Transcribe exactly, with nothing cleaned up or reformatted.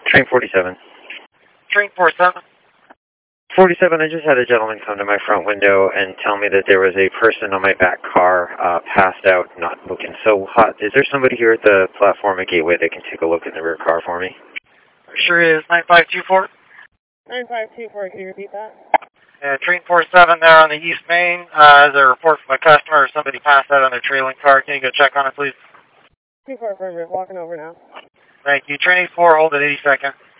Train forty-seven. Train forty-seven. forty-seven, I just had a gentleman come to my front window and tell me that there was a person on my back car uh, passed out, not looking so hot. Is there somebody here at the platform at Gateway that can take a look in the rear car for me? Sure is. nine five two four. nine five two four, can you repeat that? Yeah, train forty-seven there on the East Main. Uh, as a report from a customer or somebody passed out on their trailing car. Can you go check on it, please? two four, affirmative. Walking over now. Thank you. Train eighty-four, hold at eighty-second.